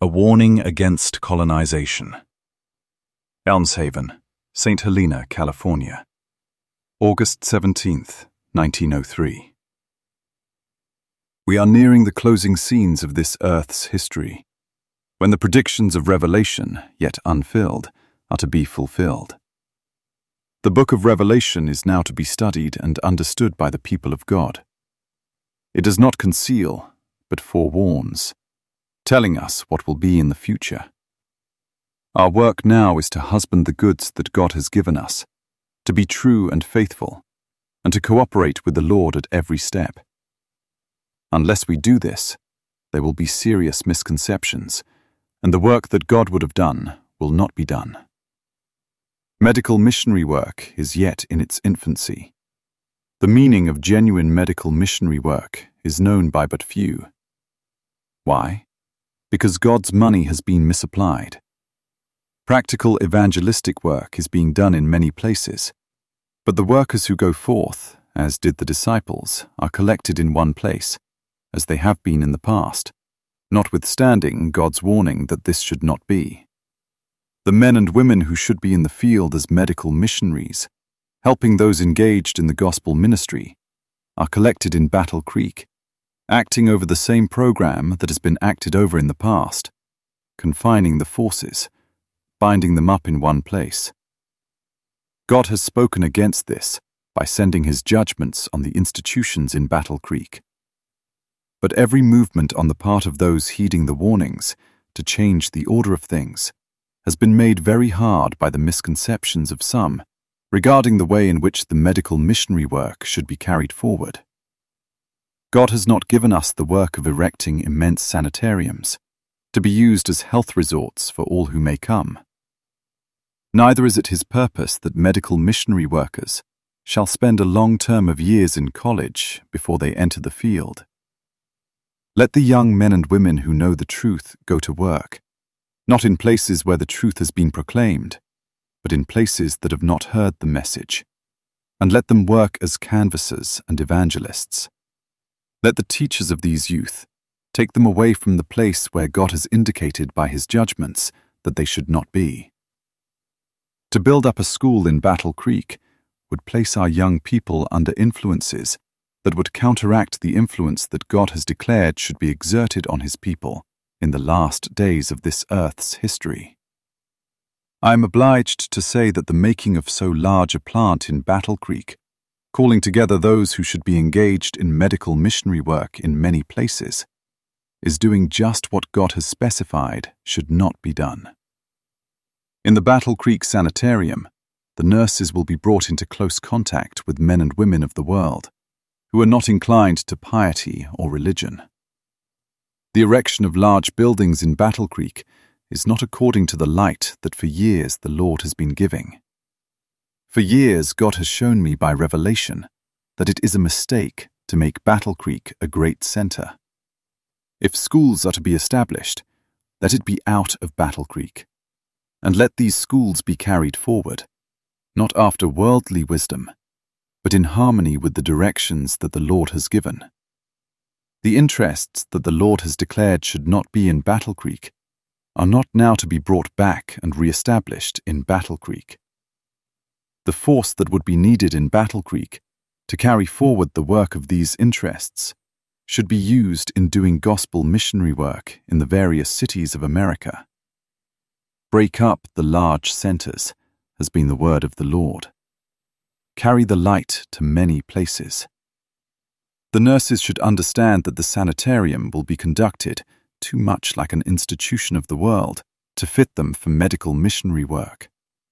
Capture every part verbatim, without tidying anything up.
A Warning Against Colonization. Elmshaven, Saint Helena, California, August seventeenth, nineteen oh three. We are nearing the closing scenes of this Earth's history, when the predictions of Revelation, yet unfilled, are to be fulfilled. The book of Revelation is now to be studied and understood by the people of God. It does not conceal, but forewarns, telling us what will be in the future. Our work now is to husband the goods that God has given us, to be true and faithful, and to cooperate with the Lord at every step. Unless we do this, there will be serious misconceptions, and the work that God would have done will not be done. Medical missionary work is yet in its infancy. The meaning of genuine medical missionary work is known by but few. Why? Because God's money has been misapplied. Practical evangelistic work is being done in many places, but the workers who go forth, as did the disciples, are collected in one place, as they have been in the past, notwithstanding God's warning that this should not be. The men and women who should be in the field as medical missionaries, helping those engaged in the gospel ministry, are collected in Battle Creek, acting over the same program that has been acted over in the past, confining the forces, binding them up in one place. God has spoken against this by sending his judgments on the institutions in Battle Creek. But every movement on the part of those heeding the warnings to change the order of things has been made very hard by the misconceptions of some regarding the way in which the medical missionary work should be carried forward. God has not given us the work of erecting immense sanitariums to be used as health resorts for all who may come. Neither is it his purpose that medical missionary workers shall spend a long term of years in college before they enter the field. Let the young men and women who know the truth go to work, not in places where the truth has been proclaimed, but in places that have not heard the message, and let them work as canvassers and evangelists. Let the teachers of these youth take them away from the place where God has indicated by his judgments that they should not be. To build up a school in Battle Creek would place our young people under influences that would counteract the influence that God has declared should be exerted on his people in the last days of this earth's history. I am obliged to say that the making of so large a plant in Battle Creek, calling together those who should be engaged in medical missionary work in many places, is doing just what God has specified should not be done. In the Battle Creek Sanitarium, the nurses will be brought into close contact with men and women of the world who are not inclined to piety or religion. The erection of large buildings in Battle Creek is not according to the light that for years the Lord has been giving. For years God has shown me by revelation that it is a mistake to make Battle Creek a great center. If schools are to be established, let it be out of Battle Creek, and let these schools be carried forward, not after worldly wisdom, but in harmony with the directions that the Lord has given. The interests that the Lord has declared should not be in Battle Creek are not now to be brought back and re-established in Battle Creek. The force that would be needed in Battle Creek to carry forward the work of these interests should be used in doing gospel missionary work in the various cities of America. Break up the large centers, has been the word of the Lord. Carry the light to many places. The nurses should understand that the sanitarium will be conducted too much like an institution of the world to fit them for medical missionary work.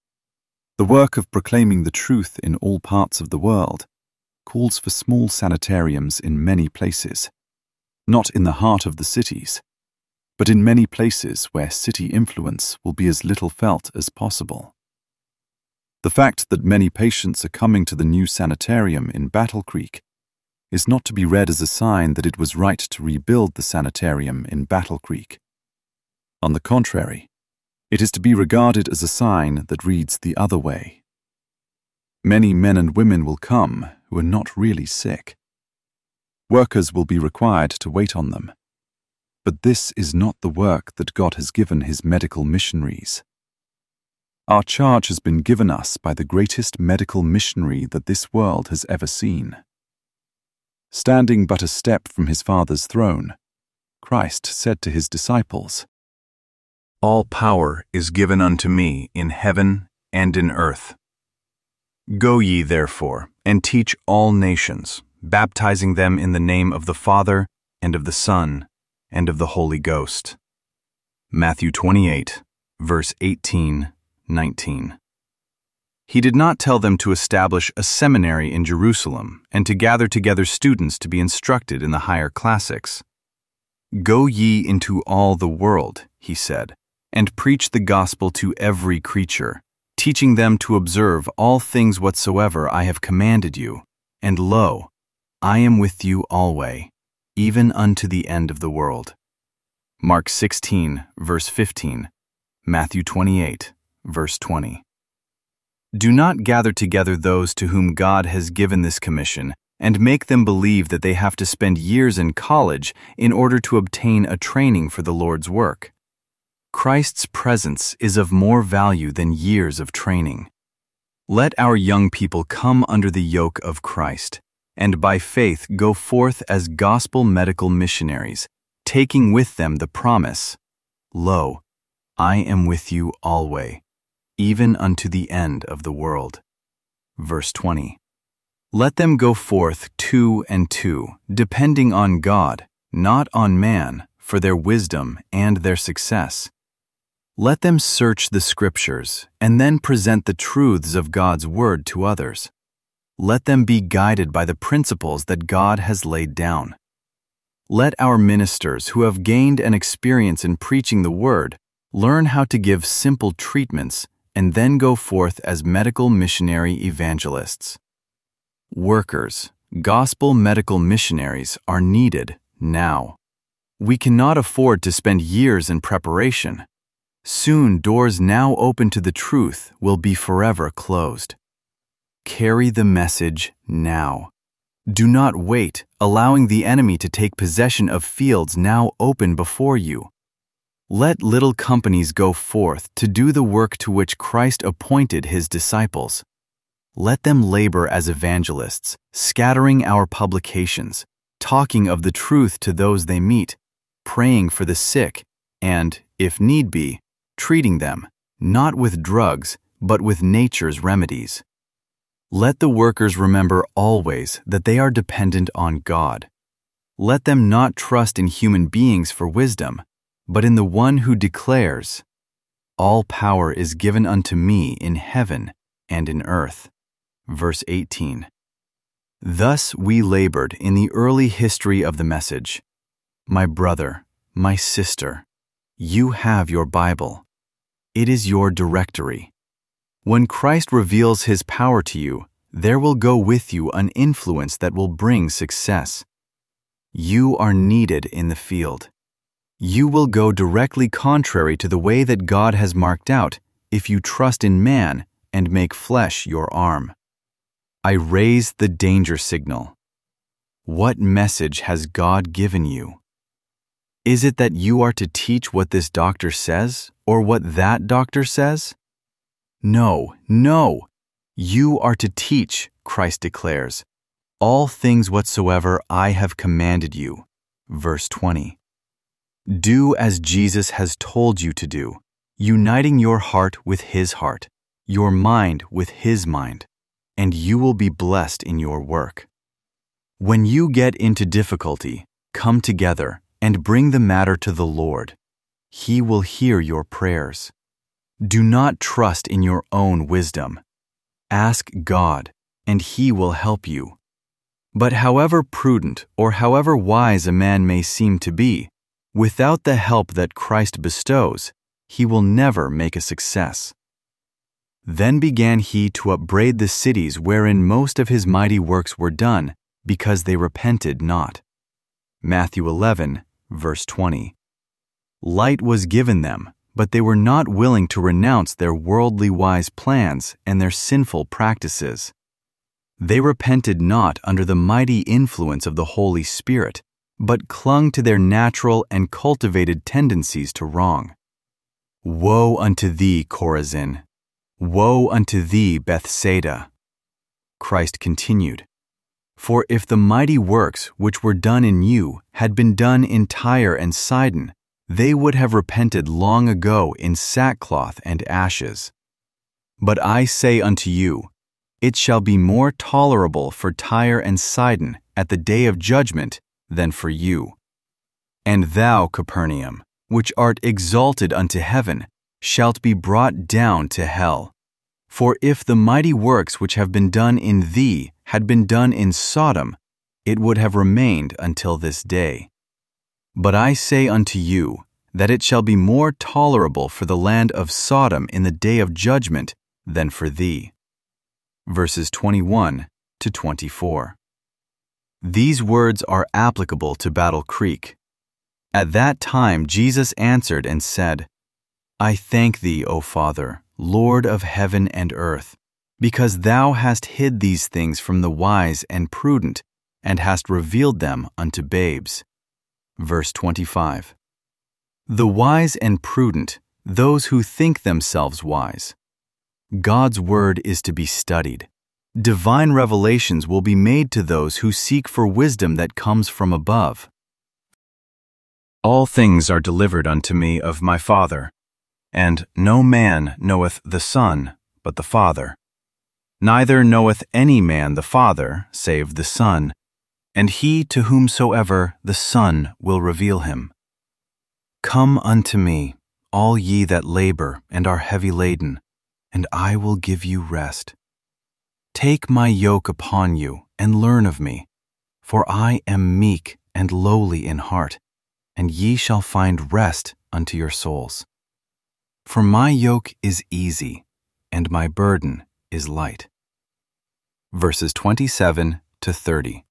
The work of proclaiming the truth in all parts of the world calls for small sanitariums in many places, not in the heart of the cities, but in many places where city influence will be as little felt as possible. The fact that many patients are coming to the new sanitarium in Battle Creek is not to be read as a sign that it was right to rebuild the sanitarium in Battle Creek. On the contrary, it is to be regarded as a sign that reads the other way. Many men and women will come who are not really sick. Workers will be required to wait on them. But this is not the work that God has given his medical missionaries. Our charge has been given us by the greatest medical missionary that this world has ever seen. Standing but a step from his Father's throne, Christ said to his disciples, "All power is given unto me in heaven and in earth. Go ye therefore, and teach all nations, baptizing them in the name of the Father, and of the Son, and of the Holy Ghost." Matthew twenty-eight, verse eighteen, nineteen. He did not tell them to establish a seminary in Jerusalem and to gather together students to be instructed in the higher classics. "Go ye into all the world," he said, "and preach the gospel to every creature, teaching them to observe all things whatsoever I have commanded you. And lo, I am with you alway, even unto the end of the world." Mark sixteen, verse fifteen, Matthew twenty-eight, verse twenty. Do not gather together those to whom God has given this commission and make them believe that they have to spend years in college in order to obtain a training for the Lord's work. Christ's presence is of more value than years of training. Let our young people come under the yoke of Christ, and by faith go forth as gospel medical missionaries, taking with them the promise, "Lo, I am with you alway, even unto the end of the world." Verse twenty. Let them go forth two and two, depending on God, not on man, for their wisdom and their success. Let them search the Scriptures and then present the truths of God's Word to others. Let them be guided by the principles that God has laid down. Let our ministers who have gained an experience in preaching the Word learn how to give simple treatments and then go forth as medical missionary evangelists. Workers, gospel medical missionaries, are needed now. We cannot afford to spend years in preparation. Soon doors now open to the truth will be forever closed. Carry the message now. Do not wait, allowing the enemy to take possession of fields now open before you. Let little companies go forth to do the work to which Christ appointed his disciples. Let them labor as evangelists, scattering our publications, talking of the truth to those they meet, praying for the sick, and, if need be, treating them, not with drugs, but with nature's remedies. Let the workers remember always that they are dependent on God. Let them not trust in human beings for wisdom, but in the one who declares, "All power is given unto me in heaven and in earth." Verse eighteen. Thus we labored in the early history of the message. My brother, my sister, you have your Bible. It is your directory. When Christ reveals his power to you, there will go with you an influence that will bring success. You are needed in the field. You will go directly contrary to the way that God has marked out if you trust in man and make flesh your arm. I raise the danger signal. What message has God given you? Is it that you are to teach what this doctor says or what that doctor says? No, no. You are to teach, Christ declares, all things whatsoever I have commanded you. Verse twenty. Do as Jesus has told you to do, uniting your heart with his heart, your mind with his mind, and you will be blessed in your work. When you get into difficulty, come together and bring the matter to the Lord. He will hear your prayers. Do not trust in your own wisdom. Ask God, and he will help you. But however prudent or however wise a man may seem to be, without the help that Christ bestows, he will never make a success. Then began he to upbraid the cities wherein most of his mighty works were done, because they repented not. Matthew eleven, verse twenty. Light was given them, but they were not willing to renounce their worldly wise plans and their sinful practices. They repented not under the mighty influence of the Holy Spirit, but clung to their natural and cultivated tendencies to wrong. Woe unto thee, Chorazin! Woe unto thee, Bethsaida! Christ continued, For if the mighty works which were done in you had been done in Tyre and Sidon, they would have repented long ago in sackcloth and ashes. But I say unto you, it shall be more tolerable for Tyre and Sidon at the day of judgment than for you. And thou, Capernaum, which art exalted unto heaven, shalt be brought down to hell. For if the mighty works which have been done in thee had been done in Sodom, it would have remained until this day. But I say unto you, that it shall be more tolerable for the land of Sodom in the day of judgment than for thee. Verses twenty-one to twenty-four. These words are applicable to Battle Creek. At that time Jesus answered and said, I thank thee, O Father, Lord of heaven and earth, because thou hast hid these things from the wise and prudent, and hast revealed them unto babes. Verse twenty-five. The wise and prudent, those who think themselves wise. God's word is to be studied. Divine revelations will be made to those who seek for wisdom that comes from above. All things are delivered unto me of my Father, and no man knoweth the Son but the Father. Neither knoweth any man the Father save the Son, and he to whomsoever the Son will reveal him. Come unto me, all ye that labor and are heavy laden, and I will give you rest. Take my yoke upon you, and learn of me, for I am meek and lowly in heart, and ye shall find rest unto your souls. For my yoke is easy, and my burden is light. Verses twenty-seven to thirty.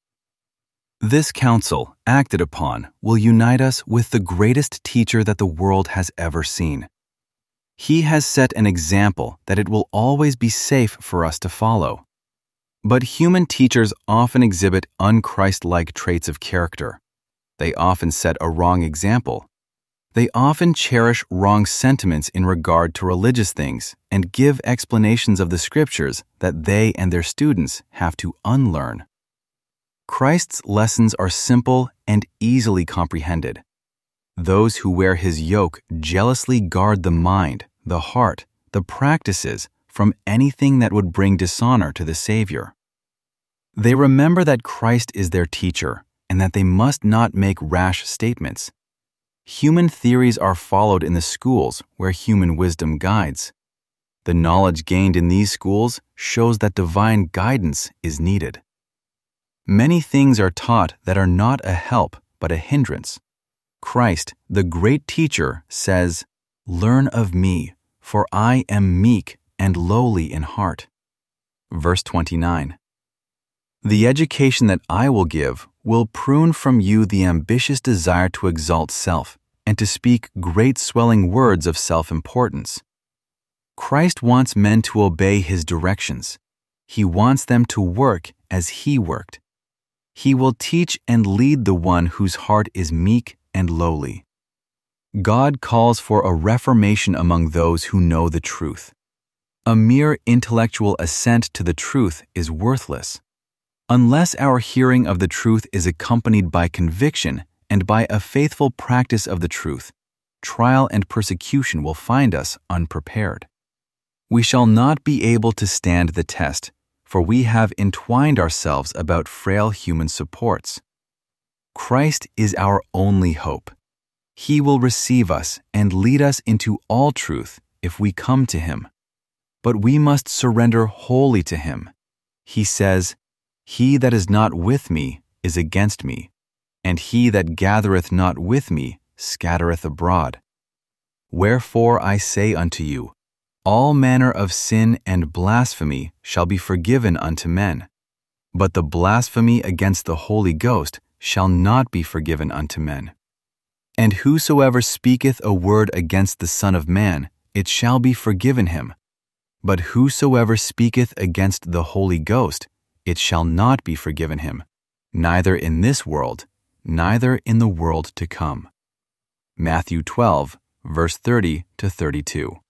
This counsel, acted upon, will unite us with the greatest teacher that the world has ever seen. He has set an example that it will always be safe for us to follow. But human teachers often exhibit un-Christ-like traits of character. They often set a wrong example. They often cherish wrong sentiments in regard to religious things and give explanations of the scriptures that they and their students have to unlearn. Christ's lessons are simple and easily comprehended. Those who wear his yoke jealously guard the mind, the heart, the practices from anything that would bring dishonor to the Savior. They remember that Christ is their teacher and that they must not make rash statements. Human theories are followed in the schools where human wisdom guides. The knowledge gained in these schools shows that divine guidance is needed. Many things are taught that are not a help but a hindrance. Christ, the great teacher, says, Learn of me, for I am meek and lowly in heart. Verse twenty-nine. The education that I will give will prune from you the ambitious desire to exalt self and to speak great swelling words of self-importance. Christ wants men to obey his directions. He wants them to work as he worked. He will teach and lead the one whose heart is meek and lowly. God calls for a reformation among those who know the truth. A mere intellectual assent to the truth is worthless. Unless our hearing of the truth is accompanied by conviction and by a faithful practice of the truth, trial and persecution will find us unprepared. We shall not be able to stand the test, for we have entwined ourselves about frail human supports. Christ is our only hope. He will receive us and lead us into all truth if we come to him. But we must surrender wholly to him. He says, He that is not with me is against me, and he that gathereth not with me scattereth abroad. Wherefore I say unto you, all manner of sin and blasphemy shall be forgiven unto men, but the blasphemy against the Holy Ghost shall not be forgiven unto men. And whosoever speaketh a word against the Son of Man, it shall be forgiven him. But whosoever speaketh against the Holy Ghost, it shall not be forgiven him, neither in this world, neither in the world to come. Matthew twelve, verse thirty to thirty-two.